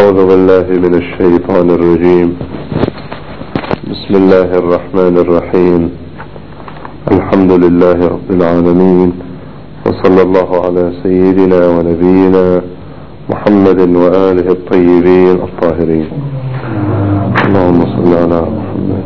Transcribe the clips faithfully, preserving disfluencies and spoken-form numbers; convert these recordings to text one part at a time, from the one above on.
أعوذ بالله من الشيطان الرجيم. بسم الله الرحمن الرحيم. الحمد لله رب العالمين، وصلى الله على سيدنا ونبينا محمد وآله الطيبين الطاهرين. اللهم صل على محمد.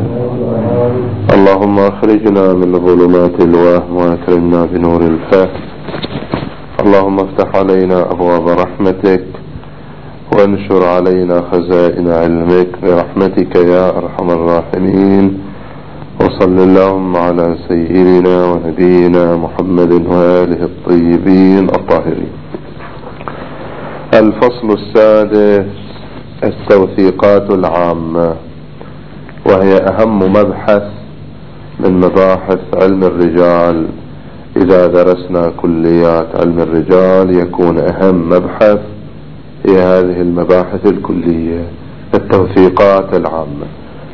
اللهم أخرجنا من ظلمات الوهم وأكرمنا بنور الفهم. اللهم افتح علينا أبواب رحمتك وانشر علينا خزائن علمك برحمتك يا أرحم الراحمين. وصل اللهم على سيدنا ونبينا محمد وآله الطيبين الطاهرين. الفصل السادس: التوثيقات العامة، وهي أهم مبحث من مباحث علم الرجال. إذا درسنا كليات علم الرجال يكون أهم مبحث هي هذه المباحث الكلية، التوثيقات العامة.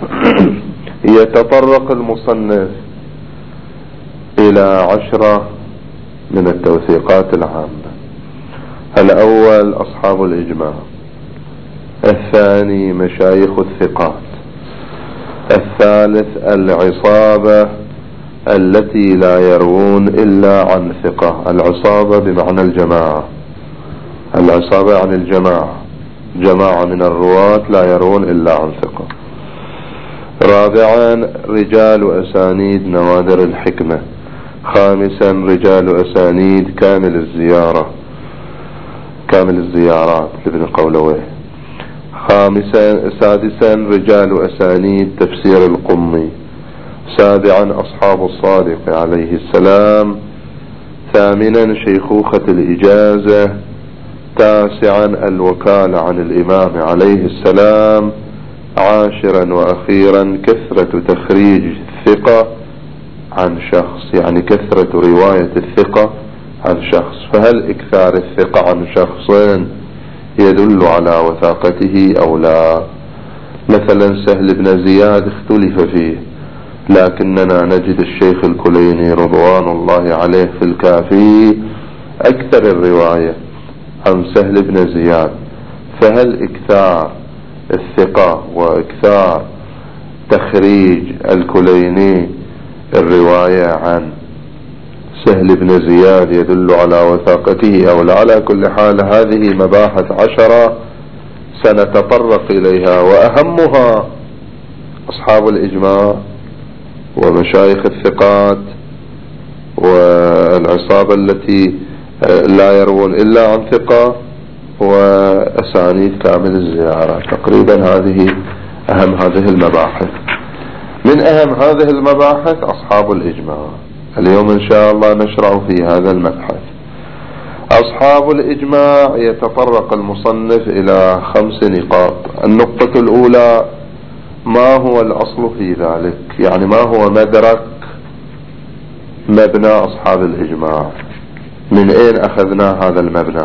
يتطرق المصنف إلى عشرة من التوثيقات العامة. الأول أصحاب الإجماع، الثاني مشايخ الثقات، الثالث العصابة التي لا يروون إلا عن ثقة. العصابة بمعنى الجماعة، العصابة عن الجماعة، جماعة من الرواة لا يروون إلا عن ثقة. رابعا رجال أسانيد نوادر الحكمة. خامسا رجال أسانيد كامل الزيارة، كامل الزيارات لابن قولويه. خامسا سادسا رجال أسانيد تفسير القمي. سابعا أصحاب الصادق عليه السلام. ثامنا شيخوخة الإجازة. تاسعا الوكالة عن الإمام عليه السلام. عاشرا وأخيرا كثرة تخريج الثقة عن شخص، يعني كثرة رواية الثقة عن شخص. فهل إكثار الثقة عن شخص يدل على وثاقته أو لا؟ مثلا سهل بن زياد اختلف فيه، لكننا نجد الشيخ الكليني رضوان الله عليه في الكافي أكثر الرواية عن سهل بن زياد. فهل إكثار الثقة وإكثار تخريج الكليني الرواية عن سهل بن زياد يدل على وثاقته أو لا؟ على كل حال هذه مباحث عشرة سنتطرق إليها، وأهمها أصحاب الإجماع ومشايخ الثقات والعصابة التي لا يروون إلا عن ثقة وأسانيد كامل الزيارة. تقريبا هذه أهم هذه المباحث. من أهم هذه المباحث أصحاب الإجماع. اليوم إن شاء الله نشرع في هذا المبحث. أصحاب الإجماع يتطرق المصنف إلى خمس نقاط. النقطة الأولى: ما هو الأصل في ذلك؟ يعني ما هو مدرك مبنى أصحاب الإجماع؟ من أين أخذنا هذا المبنى؟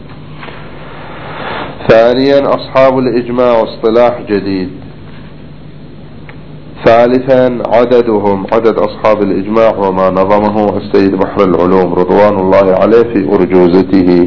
ثانيا أصحاب الإجماع اصطلاح جديد. ثالثا عددهم، عدد أصحاب الإجماع وما نظمه السيد بحر العلوم رضوان الله عليه في أرجوزته.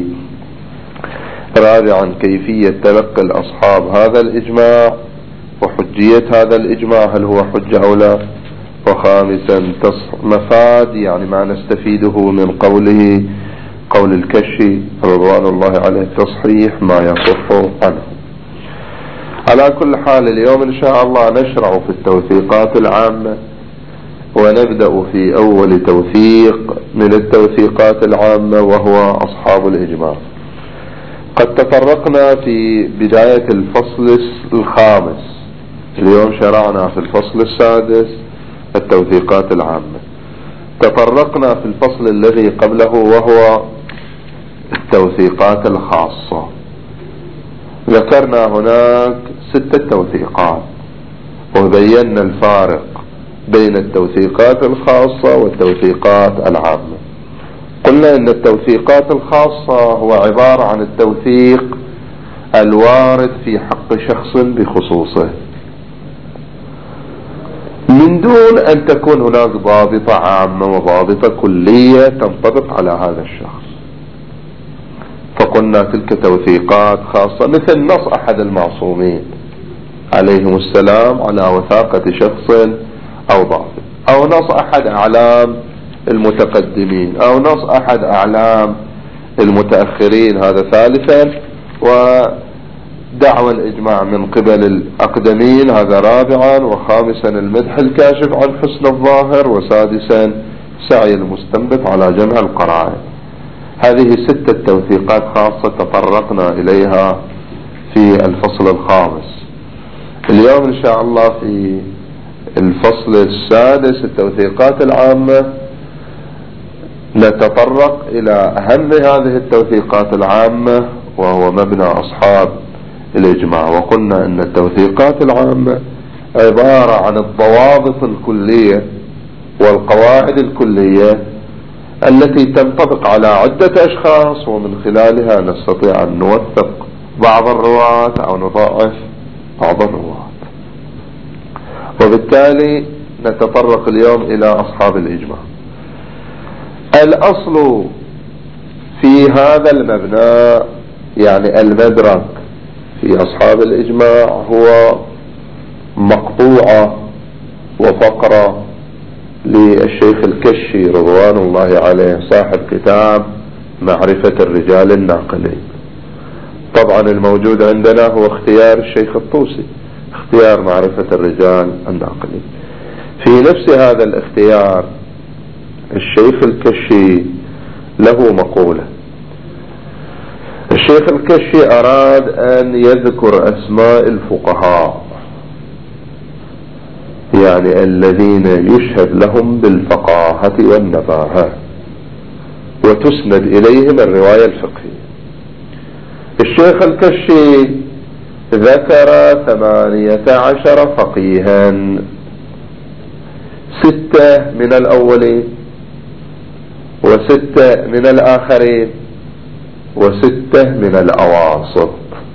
رابعا كيفية تلقي الأصحاب هذا الإجماع وحجية هذا الإجماع، هل هو حجة أو لا؟ وخامسا مفاد، يعني ما نستفيده من قوله، قول الكشي رضوان الله عليه، تصحيح ما يصح عنه. على كل حال اليوم إن شاء الله نشرع في التوثيقات العامة، ونبدأ في أول توثيق من التوثيقات العامة وهو أصحاب الإجماع. قد تطرقنا في بداية الفصل الخامس، اليوم شرعنا في الفصل السادس التوثيقات العامة. تطرقنا في الفصل الذي قبله وهو التوثيقات الخاصة. ذكرنا هناك ستة توثيقات، وبينا الفارق بين التوثيقات الخاصة والتوثيقات العامة. قلنا إن التوثيقات الخاصة هو عبارة عن التوثيق الوارد في حق شخص بخصوصه، من دون أن تكون هناك ضابطة عامة وضابطة كلية تنطبق على هذا الشخص. فقلنا تلك توثيقات خاصة، مثل نص أحد المعصومين عليهم السلام على وثاقة شخص أو ضابط، أو نص أحد أعلام المتقدمين، أو نص أحد أعلام المتأخرين، هذا ثالثا. ودعوى الإجماع من قبل الأقدمين، هذا رابعا. وخامسا المدح الكاشف عن حسن الظاهر. وسادسا سعي المستنبط على جمع القرائن. هذه ستة توثيقات خاصة تطرقنا إليها في الفصل الخامس. اليوم إن شاء الله في الفصل السادس التوثيقات العامة نتطرق إلى أهم هذه التوثيقات العامة، وهو مبنى أصحاب الإجماع. وقلنا أن التوثيقات العامة عبارة عن الضوابط الكلية والقواعد الكلية التي تنطبق على عدة أشخاص، ومن خلالها نستطيع أن نوثق بعض الرواة أو نضاعف بعض الرواة. وبالتالي نتطرق اليوم إلى أصحاب الإجماع. الأصل في هذا المبنى، يعني المدرك في أصحاب الإجماع، هو مقطوعة وفقرة للشيخ الكشي رضوان الله عليه صاحب كتاب معرفة الرجال الناقلين. طبعا الموجود عندنا هو اختيار الشيخ الطوسي، اختيار معرفة الرجال الناقلين. في نفس هذا الاختيار الشيخ الكشي له مقولة. الشيخ الكشي أراد أن يذكر أسماء الفقهاء، يعني الذين يشهد لهم بالفقاهة والنباهة وتسند إليهم الرواية الفقهية. الشيخ الكشي ذكر ثمانية عشر فقيها، ستة من الأولين وستة من الآخرين وستة من الأواسط.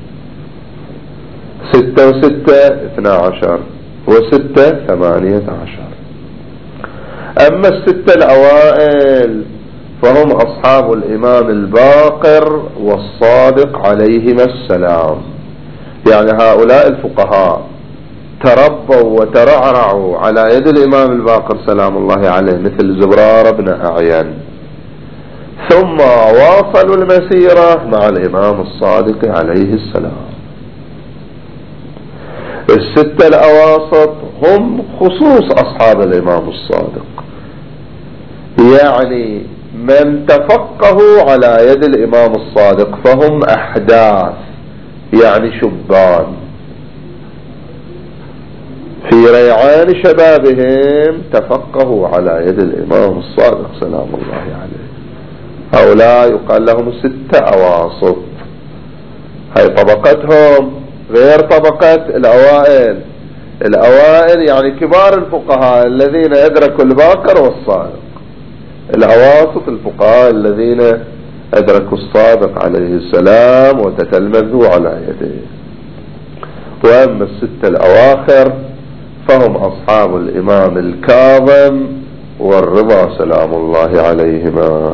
ستة وستة اثنى عشر وستة ثمانية عشر. أما الستة الأوائل فهم أصحاب الإمام الباقر والصادق عليهما السلام، يعني هؤلاء الفقهاء تربوا وترعرعوا على يد الإمام الباقر سلام الله عليه، مثل زبرار بن أعين، ثم واصلوا المسيرة مع الإمام الصادق عليه السلام. الستة الأواسط هم خصوص أصحاب الإمام الصادق، يعني من تفقهوا على يد الإمام الصادق، فهم أحداث يعني شبان في ريعان شبابهم تفقهوا على يد الإمام الصادق سلام الله عليه. هؤلاء يقال لهم ستة أواسط. هاي طبقتهم غير طبقة الأوائل. الأوائل يعني كبار الفقهاء الذين أدركوا الباقر والصادق. الأواسط الفقهاء الذين أدركوا الصادق عليه السلام وتتلمذوا على يديه. وأما الستة الأواخر فهم أصحاب الإمام الكاظم والرضا سلام الله عليهما.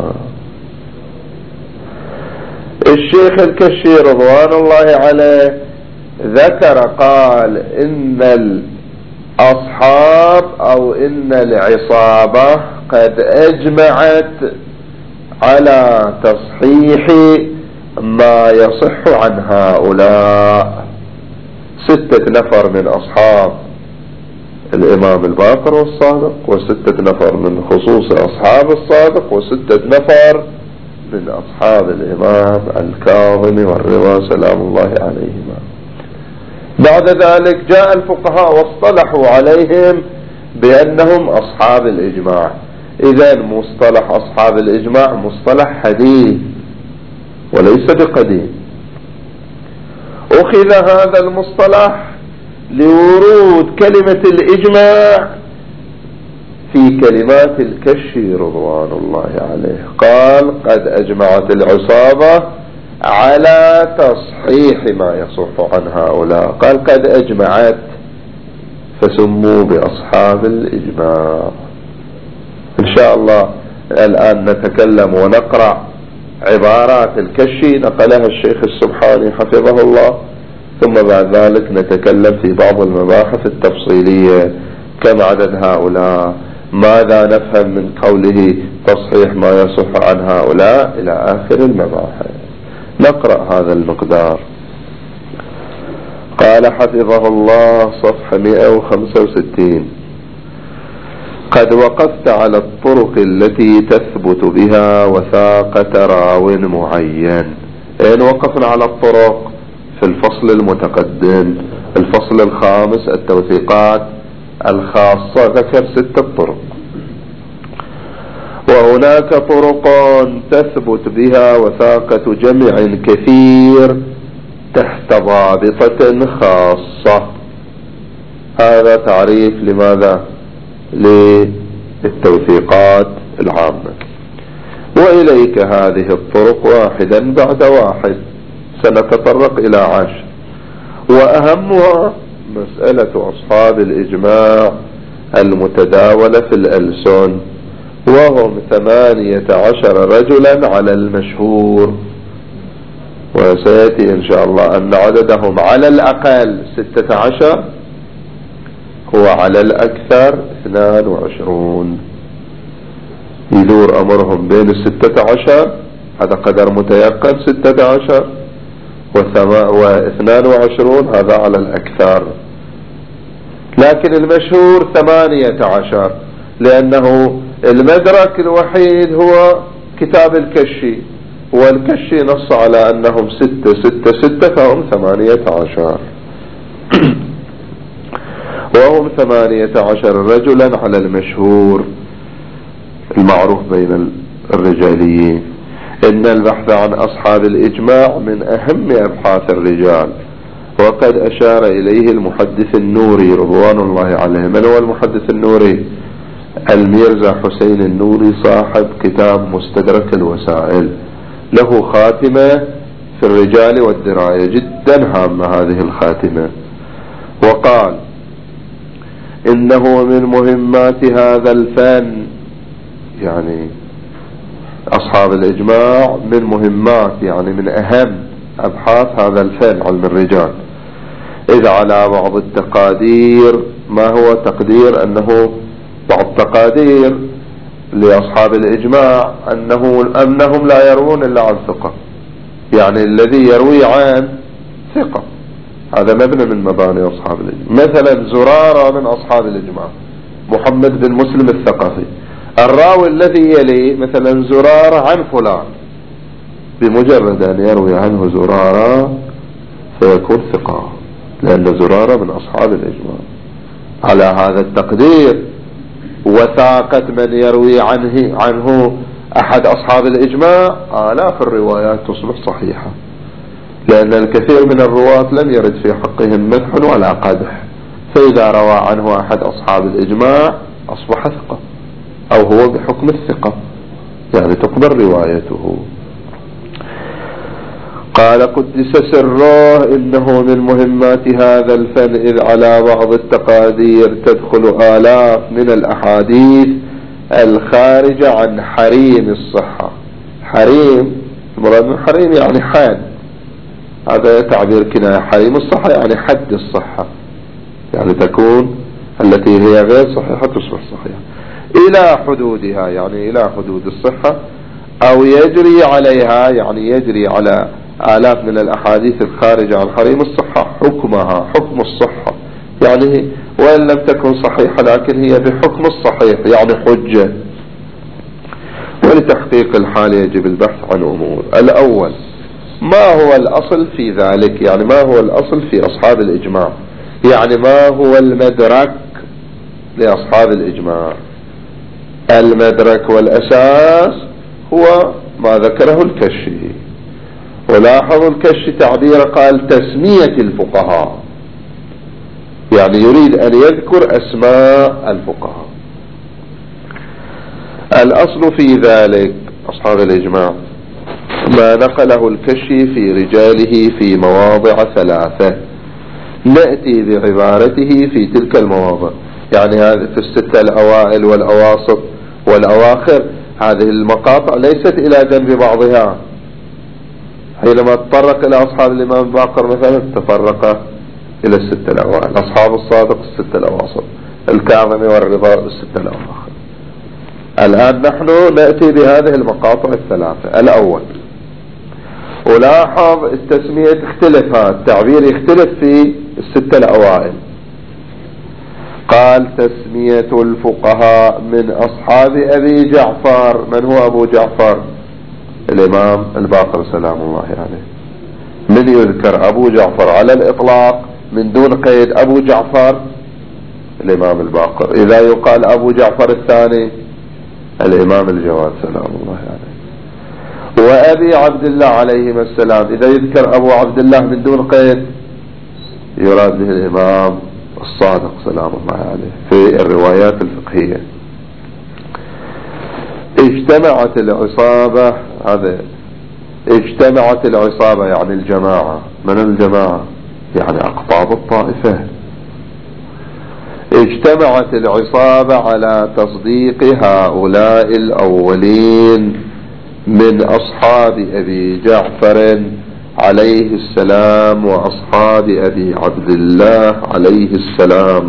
الشيخ الكشي رضوان الله عليه ذكر قال إن الأصحاب أو إن العصابة قد أجمعت على تصحيح ما يصح عن هؤلاء. ستة نفر من أصحاب الإمام الباقر والصادق، وستة نفر من خصوص أصحاب الصادق، وستة نفر من أصحاب الإمام الكاظم والرضا سلام الله عليهما. بعد ذلك جاء الفقهاء واصطلحوا عليهم بأنهم أصحاب الإجماع. إذن مصطلح أصحاب الإجماع مصطلح حديث وليس بقديم. أخذ هذا المصطلح لورود كلمة الإجماع في كلمات الكشي رضوان الله عليه. قال قد أجمعت العصابة على تصحيح ما يصح عن هؤلاء. قال قد أجمعت فسموا بأصحاب الإجماع. إن شاء الله الآن نتكلم ونقرأ عبارات الكشي نقلها الشيخ السبحاني حفظه الله، ثم بعد ذلك نتكلم في بعض المباحث التفصيلية: كم عدد هؤلاء، ماذا نفهم من قوله تصحيح ما يصح عن هؤلاء، إلى آخر المباحث. نقرأ هذا المقدار. قال حفظه الله صفحة مئة وخمسة وستين: قد وقفت على الطرق التي تثبت بها وثاقة راو معين. أين وقفنا على الطرق؟ في الفصل المتقدم، الفصل الخامس، التوثيقات الخاصة، ذكر ستة طرق. وهناك طرق تثبت بها وثاقة جمع كثير تحت ضابطة خاصة. هذا تعريف لماذا؟ للتوثيقات العامة. وإليك هذه الطرق واحدا بعد واحد، سنتطرق إلى عشر. وأهمها مسألة أصحاب الإجماع المتداولة في الألسن، وهم ثمانية عشر رجلا على المشهور، وسيأتي إن شاء الله أن عددهم على الأقل ستة عشر، هو على الأكثر اثنان وعشرون. يدور أمرهم بين الستة عشر، هذا قدر متيقن، ستة عشر واثنان وعشرون هذا على الأكثر. لكن المشهور ثمانية عشر، لأنه المدرك الوحيد هو كتاب الكشي، والكشي نص على أنهم ستة ستة ستة، فهم ثمانية عشر. وهم ثمانية عشر رجلا على المشهور المعروف بين الرجاليين. إن البحث عن أصحاب الإجماع من أهم أبحاث الرجال، وقد أشار إليه المحدث النوري رضوان الله عليه. من هو المحدث النوري؟ الميرزا حسين النوري، صاحب كتاب مستدرك الوسائل، له خاتمة في الرجال والدراية جدا هامة هذه الخاتمة. وقال: إنه من مهمات هذا الفن، يعني أصحاب الإجماع من مهمات، يعني من أهم أبحاث هذا الفن علم الرجال، إذ على بعض التقادير. ما هو تقدير؟ أنه بعض التقادير لأصحاب الإجماع أنه أنهم لا يروون إلا عن ثقة، يعني الذي يروي عن ثقة، هذا مبنى من مباني أصحاب الإجماع. مثلا زرارة من أصحاب الإجماع، محمد بن مسلم الثقفي، الراوي الذي يلي مثلا زرارة عن فلان، بمجرد أن يروي عنه زرارة فيكون ثقة، لأن زرارة من أصحاب الإجماع. على هذا التقدير وثاقة من يروي عنه عنه أحد أصحاب الإجماع آلاف الروايات تصبح صحيحة، لأن الكثير من الرواة لم يرد في حقهم مدح ولا قدح، فإذا روى عنه أحد أصحاب الإجماع أصبح ثقة، أو هو بحكم الثقة، يعني تقبل روايته. قال: قدس سره، إنه من مهمات هذا الفن، إذ على بعض التقادير تدخل آلاف من الأحاديث الخارجة عن حريم الصحة. حريم، المراد من حريم يعني حد، هذا تعبير كناية. حريم الصحة يعني حد الصحة، يعني تكون التي هي غير صحيحة تصبح صحيحة إلى حدودها، يعني إلى حدود الصحة، أو يجري عليها، يعني يجري على آلاف من الأحاديث الخارجة عن حريم الصحة حكمها حكم الصحة، يعني وإن لم تكن صحيحة لكن هي بحكم الصحيح، يعني حجة. ولتحقيق الحال يجب البحث عن أمور. الأول: ما هو الأصل في ذلك؟ يعني ما هو الأصل في أصحاب الإجماع؟ يعني ما هو المدرك لأصحاب الإجماع؟ المدرك والأساس هو ما ذكره الكشي. ولاحظوا الكشي تعبير قال تسمية الفقهاء، يعني يريد أن يذكر أسماء الفقهاء. الأصل في ذلك أصحاب الإجماع ما نقله الكشي في رجاله في مواضع ثلاثة، نأتي بعبارته في تلك المواضع، يعني هذه في الستة الأوائل والأواسط والأواخر، هذه المقاطع ليست إلى جنب بعضها، حينما تطرق إلى أصحاب الإمام الباقر مثلا تفرق إلى الستة الأوائل، أصحاب الصادق الستة الأواسط، الكاظمي والرضا الستة الأواخر. الآن نحن نأتي بهذه المقاطع الثلاثة. الأول، ولاحظ التسمية تختلف، هذا التعبير يختلف في الستة الأوائل. قال تسمية الفقهاء من أصحاب أبي جعفر. من هو أبو جعفر؟ الإمام الباقر سلام الله عليه. من يذكر أبو جعفر على الإطلاق من دون قيد؟ أبو جعفر الإمام الباقر. إذا يقال أبو جعفر الثاني الإمام الجواد سلام الله عليه. وأبي عبد الله عليهما السلام إذا يذكر أبو عبد الله من دون قيد يراد به الإمام الصادق سلام الله عليه في الروايات الفقهية. اجتمعت العصابة، هذا اجتمعت العصابة يعني الجماعة. من الجماعة؟ يعني أقطاب الطائفة. اجتمعت العصابة على تصديق هؤلاء الأولين من أصحاب أبي جعفر عليه السلام وأصحاب أبي عبد الله عليه السلام،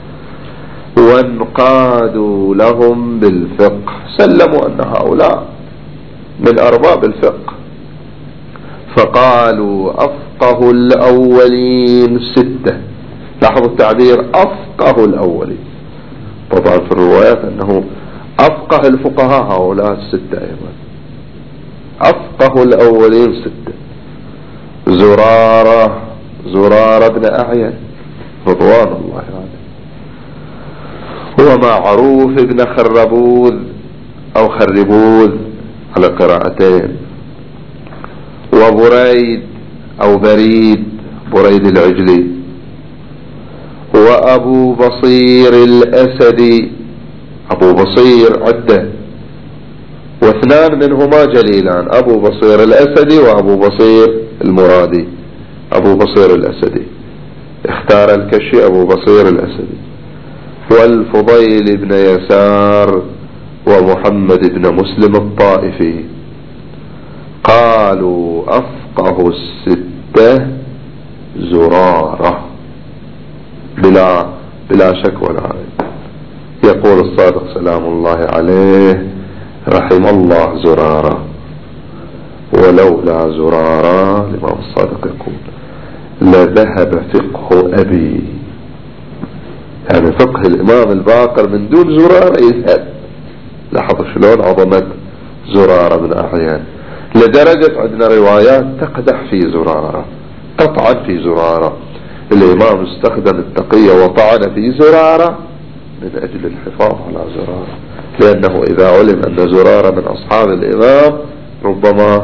وانقادوا لهم بالفقه، سلموا أن هؤلاء من أرباب الفقه. فقالوا أفقه الأولين ستة. لاحظوا التعبير أفقه الأولين، طبعا في الروايات أنه أفقه الفقهاء هؤلاء الستة أيضا. أفقه الأولين ستة: زرارة زرارة بن أعين رضوان الله عليه، ومعروف بن خربوذ أو خربوذ على قراءتين، وبريد أو بريد بريد العجلي، وأبو بصير الأسدي. أبو بصير عدة، واثنان منهما جليلان، أبو بصير الأسدي وأبو بصير المرادي. أبو بصير الأسدي اختار الكشي أبو بصير الأسدي، والفضيل بن يسار ومحمد بن مسلم الطائفي. قالوا أفقه الستة زرارة بلا بلا شك ولا ريب. يقول الصادق سلام الله عليه: رحم الله زرارة، ولولا زرارة، الإمام الصادق يقول: لذهب فقه أبي. يعني فقه الإمام الباقر من دون زرارة يذهب. لاحظوا شلون عظمة زرارة بن أعين، لدرجة عندنا روايات تقدح في زرارة، تطعن في زرارة. الإمام استخدم التقية وطعن في زرارة من أجل الحفاظ على زرارة، لأنه إذا علم أن زرارة من أصحاب الإمام ربما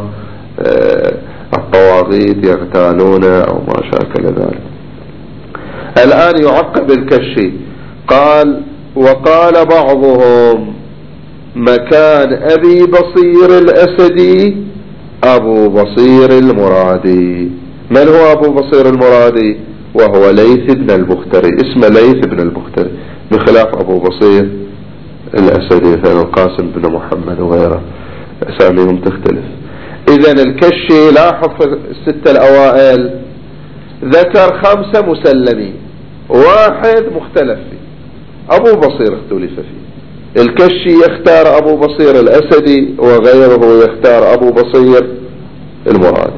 الطواغيت يغتالون أو ما شاكل ذلك. الآن يعقب الكشي، قال: وقال بعضهم مكان أبي بصير الأسدي أبو بصير المرادي. من هو أبو بصير المرادي؟ وهو ليث بن البختري، اسمه ليث بن البختري، بخلاف أبو بصير الأسدي مثل القاسم بن محمد وغيره أساميهم تختلف. إذن الكشي لاحظ في الستة الأوائل ذكر خمسة مسلمين، واحد مختلف فيه أبو بصير اختلف فيه. الكشي يختار أبو بصير الأسدي وغيره يختار أبو بصير المرادي.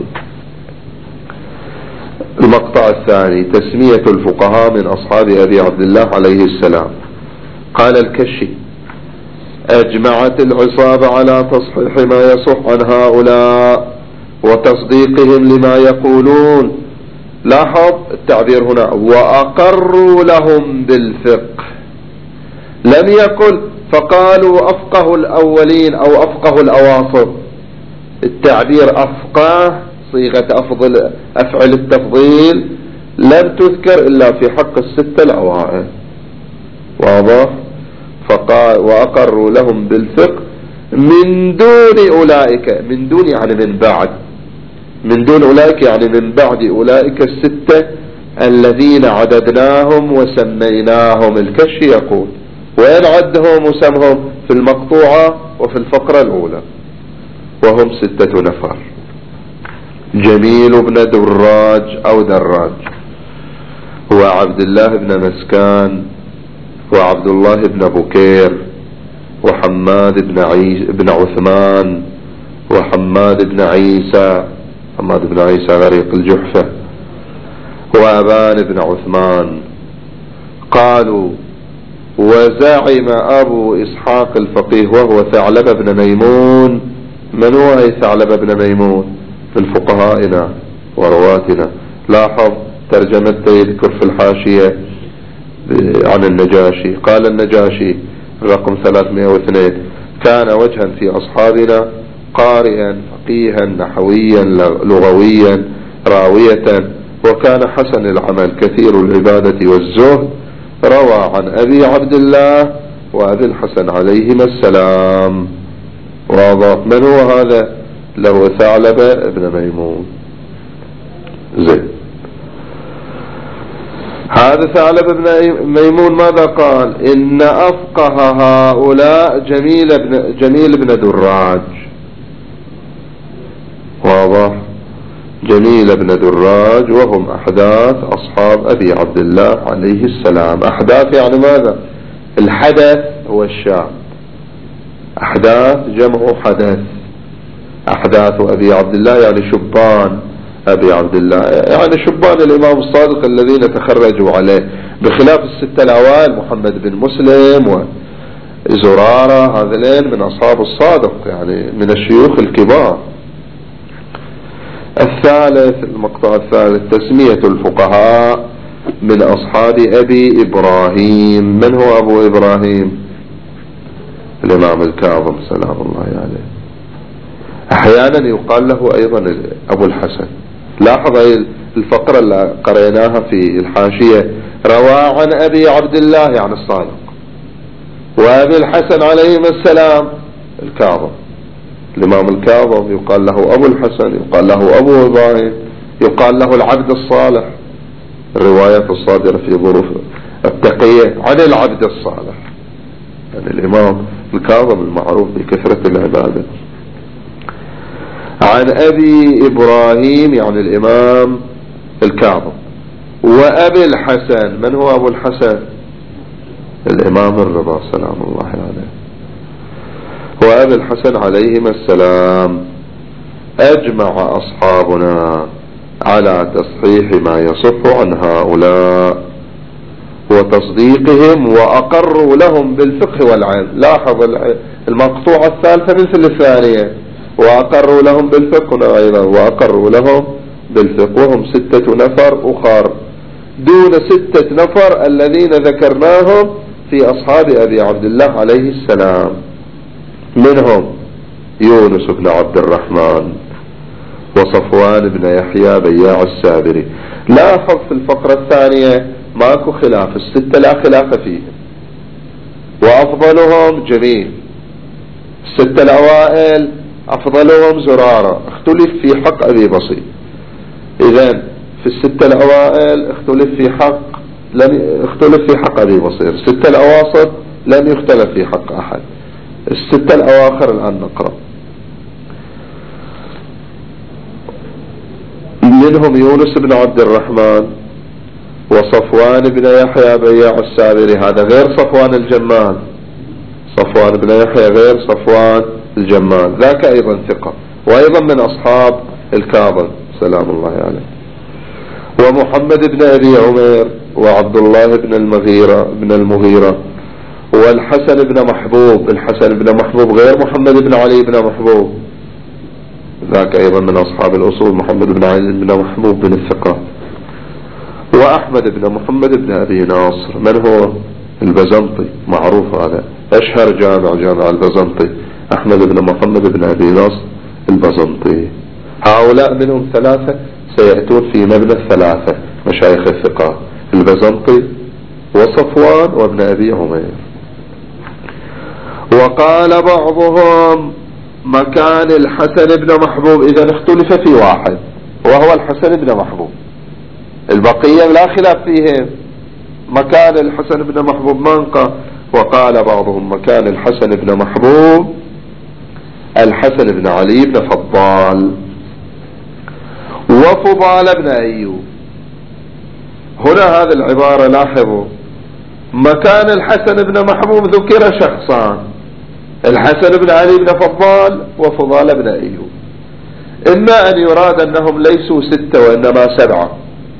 المقطع الثاني: تسمية الفقهاء من أصحاب أبي عبد الله عليه السلام. قال الكشي: أجمعت العصابة على تصحيح ما يصح عن هؤلاء وتصديقهم لما يقولون. لاحظ التعبير هنا: وأقروا لهم بالفقه. لم يقل فقالوا أفقه الأولين أو أفقه الأواسط. التعبير أفقه صيغة أفضل أفعل التفضيل لم تذكر إلا في حق الستة الأوائل. واضح؟ فقال: وأقروا لهم بالفقه من دون أولئك. من دون يعني من بعد، من دون أولئك يعني من بعد أولئك الستة الذين عددناهم وسميناهم. الكشي يقول: وين عدهم وسمهم؟ في المقطوعة وفي الفقرة الأولى، وهم ستة نفر. جميل بن دراج أو دراج، وعبد الله بن مسكان، وعبد الله بن بكير، وحماد بن عيسى بن عثمان، وحماد بن عيسى، حماد بن عيسى غريق الجحفة، وأبان بن عثمان. قالوا: وزعم أبو إسحاق الفقيه وهو ثعلب بن ميمون. من هو أي ثعلب بن ميمون؟ من فقهائنا ورواتنا. لاحظ ترجمته يذكر في الحاشية عن النجاشي، قال النجاشي رقم ثلاثمائة واثنين: كان وجها في أصحابنا، قارئا فقيها نحويا لغويا راوية، وكان حسن العمل كثير العبادة والزهد، روى عن أبي عبد الله وأبي الحسن عليهما السلام. واضح. من هو هذا؟ له ثعلب بن ميمون. زين. هذا ثعلب بن ميمون ماذا قال؟ إن أفقه هؤلاء جميل بن, جميل بن دراج. واضح. جميل بن دراج، وهم أحداث أصحاب أبي عبد الله عليه السلام. أحداث يعني ماذا؟ الحدث هو الشاب، أحداث جمع حدث. أحداث أبي عبد الله يعني شبان أبي عبد الله، يعني شبان الإمام الصادق الذين تخرجوا عليه، بخلاف الستة الأوائل محمد بن مسلم وزرارة، هذين من أصحاب الصادق يعني من الشيوخ الكبار. الثالث، المقطع الثالث: تسمية الفقهاء من أصحاب أبي إبراهيم. من هو أبو إبراهيم؟ الإمام الكاظم سلام الله عليه يعني. أحيانا يقال له أيضا أبو الحسن. لاحظ الفقرة اللي قريناها في الحاشية: روى عن أبي عبد الله يعني الصادق، وأبي الحسن عليهما السلام الكاظم. الإمام الكاظم يقال له أبو الحسن، يقال له أبو إبراهيم، يقال له العبد الصالح. الروايات الصادرة في ظروف التقية عن العبد الصالح، يعني الإمام الكاظم المعروف بكثرة العبادة. عن أبي إبراهيم يعني الإمام الكاظم. وأبي الحسن، من هو أبو الحسن؟ الإمام الرضا سلام الله عليه. وأبي الحسن عليهما السلام. أجمع أصحابنا على تصحيح ما يصح عن هؤلاء وتصديقهم، وأقروا لهم بالفقه والعلم. لاحظ المقطوعة الثالثة مثل الثانية: وأقروا لهم بالفقه أيضا، وأقروا لهم بالفقه، وهم ستة نفر أخر دون ستة نفر الذين ذكرناهم في أصحاب أبي عبد الله عليه السلام. منهم يونس بن عبد الرحمن، وصفوان بن يحيى بياع السابري. لاحظ في الفقرة الثانية ماكو خلاف، الستة لا خلاف فيهم، وأفضلهم جميل. الستة الأوائل أفضلهم زرارة، اختلف في حق أبي بصير. إذن في الستة الأوائل اختلف في حق لم اختلف في حق أبي بصير، الستة الأواسط لم يختلف في حق أحد. الستة الأواخر الآن نقرأ. منهم يونس بن عبد الرحمن، وصفوان بن يحيى بياع السابري، هذا غير صفوان الجمال. صفوان بن يحيى غير صفوان الجمال، ذاك أيضا ثقة، وأيضا من أصحاب الكاظم سلام الله عليه. ومحمد بن أبي عمير، وعبد الله بن المغيرة بن المغيرة، والحسن بن محبوب. الحسن بن محبوب غير محمد بن علي بن محبوب، ذاك أيضا من أصحاب الأصول، محمد بن علي بن محبوب بن الثقة. وأحمد بن محمد بن أبي ناصر. من هو؟ البزنطي، معروف هذا، أشهر جامع جامع البزنطي، أحمد بن محمد بن أبي ناصر البزنطي. هؤلاء منهم ثلاثة سيأتون في مبنى الثلاثة مشايخ الثقة: البزنطي وصفوان وابن أبي عمير. وقال بعضهم مكان الحسن بن محبوب، إذا اختلف في واحد وهو الحسن بن محبوب، البقية لا خلاف فيهم. مكان الحسن بن محبوب منقى. وقال بعضهم مكان الحسن بن محبوب الحسن بن علي بن فضال. وفضال بن أيوب. هنا هذه العبارة لاحظوا، مكان الحسن بن محبوب ذكر شخصان، الحسن بن علي بن فضال وفضال بن أيوب. إما أن يراد أنهم ليسوا ستة وإنما سبعة،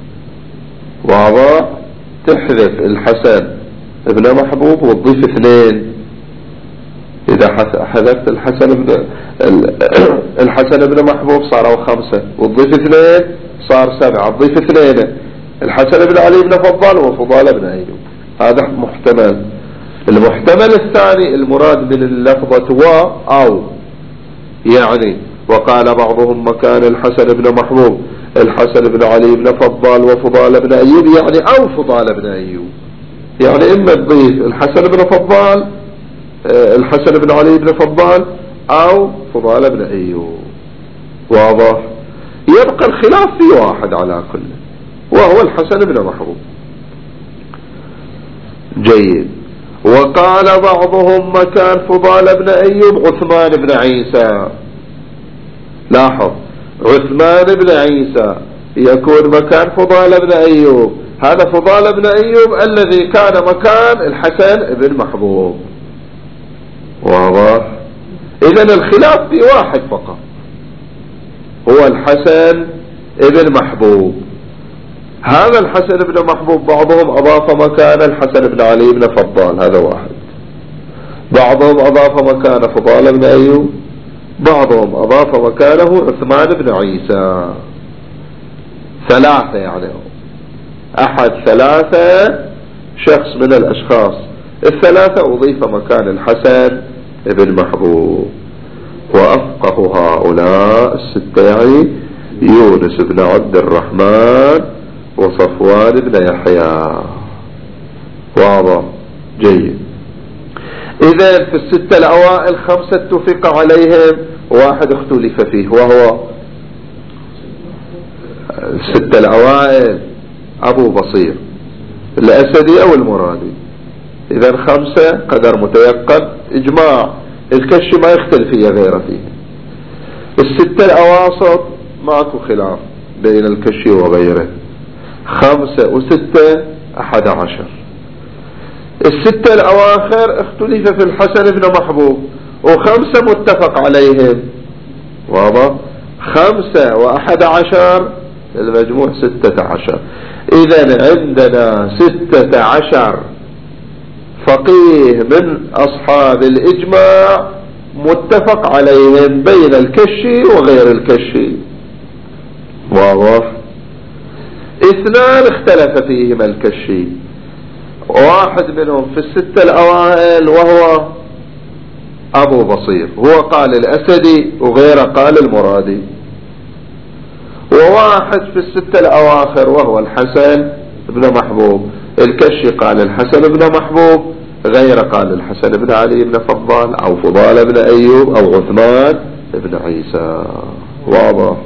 واضح؟ تحذف الحسن بن محبوب وتضيف اثنين. إذا حذفت الحسن بن الحسن بن محبوب صاروا خمسة، وتضيف اثنين صار سبعة، تضيف اثنين الحسن بن علي بن فضال وفضال بن أيوب. هذا محتمل. المحتمل الثاني المراد من اللفظة و أو، يعني وقال بعضهم مكان الحسن بن محبوب الحسن بن علي بن فضال وفضال بن أيوب، يعني أو فضال بن أيوب. يعني إما تضيف الحسن بن فضال الحسن بن علي بن فضال أو فضال بن أيوب. واضح؟ يبقى الخلاف في واحد على كل، وهو الحسن بن محبوب. جيد. وقال بعضهم مكان فضال بن أيوب عثمان بن عيسى. لاحظ، عثمان بن عيسى يكون مكان فضال بن أيوب. هذا فضال بن أيوب الذي كان مكان الحسن بن محبوب. واضح؟ إذن الخلاف في واحد فقط، هو الحسن بن محبوب. هذا الحسن بن محبوب بعضهم أضاف مكان الحسن بن علي بن فضال، هذا واحد. بعضهم أضاف مكان فضال بن أيوب، بعضهم أضاف مكانه عثمان بن عيسى. ثلاثة يعني، أحد ثلاثة شخص من الأشخاص الثلاثة أضيف مكان الحسن بن محبوب. وأفقه هؤلاء الستة يعني يونس بن عبد الرحمن وصفوان بن يحيى. واضح؟ جيد. إذن في الستة الأوائل خمسة اتفق عليهم، واحد اختلف فيه، وهو الستة الأوائل أبو بصير الأسدي أو المرادي. إذن خمسة قدر متيقن، إجماع، الكشي ما يختلف فيه غير فيه. الستة الأواسط ماكو خلاف بين الكشي وغيره، خمسة وستة أحد عشر. الستة الأواخر اختلف في الحسن بن محبوب، وخمسة متفق عليهم. واضح؟ خمسة وأحد عشر المجموع ستة عشر. إذن عندنا ستة عشر فقيه من أصحاب الإجماع متفق عليهم بين الكشي وغير الكشي. واضح؟ اثنان اختلف فيهما الكشي، واحد منهم في الستة الأوائل وهو أبو بصير، هو قال الأسدي وغيره قال المرادي. وواحد في الستة الأواخر وهو الحسن بن محبوب، الكشي قال الحسن بن محبوب، غيره قال الحسن بن علي بن فضال أو فضال بن أيوب أو عثمان بن عيسى. واضح؟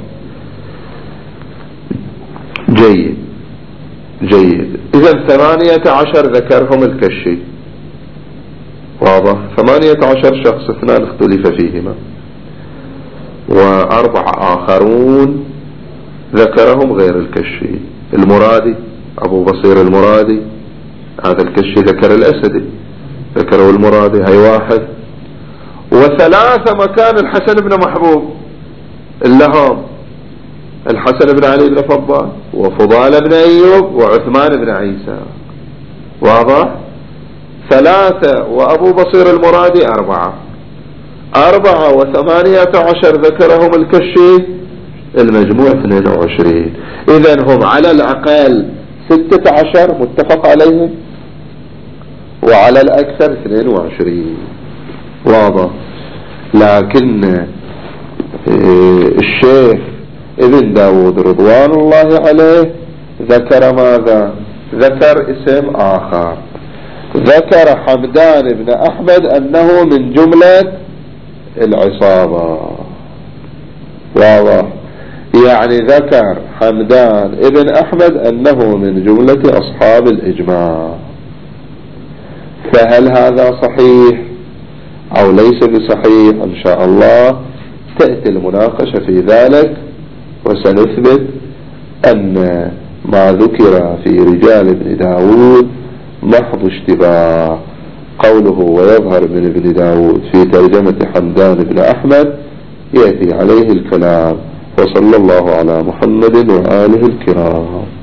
جيد جيد. إذن ثمانية عشر ذكرهم الكشي. واضح؟ ثمانية عشر شخص، اثنان اختلف فيهما، وأربع آخرون ذكرهم غير الكشي. المرادي أبو بصير المرادي، هذا الكشي ذكر الأسدي، ذكره المرادي، هاي واحد. وثلاثة مكان الحسن بن محبوب اللهم الحسن بن علي بن فضال وفضال بن أيوب وعثمان بن عيسى. واضح؟ ثلاثة وأبو بصير المرادي أربعة. أربعة وثمانية عشر ذكرهم الكشي، المجموع اثنين وعشرين. إذن هم على الأقل ستة عشر متفق عليهم، وعلى الأكثر اثنين وعشرين. واضح؟ لكن الشيخ ابن داود رضوان الله عليه ذكر ماذا؟ ذكر اسم آخر، ذكر حمدان بن أحمد أنه من جملة العصابة. واضح؟ يعني ذكر حمدان ابن أحمد أنه من جملة أصحاب الإجماع. فهل هذا صحيح أو ليس بصحيح؟ إن شاء الله تأتي المناقشة في ذلك وسنثبت أن ما ذكر في رجال ابن داود محض اشتباه. قوله ويظهر من ابن داود في ترجمة حمدان بن أحمد يأتي عليه الكلام. وصلى الله على محمد وآله الكرام.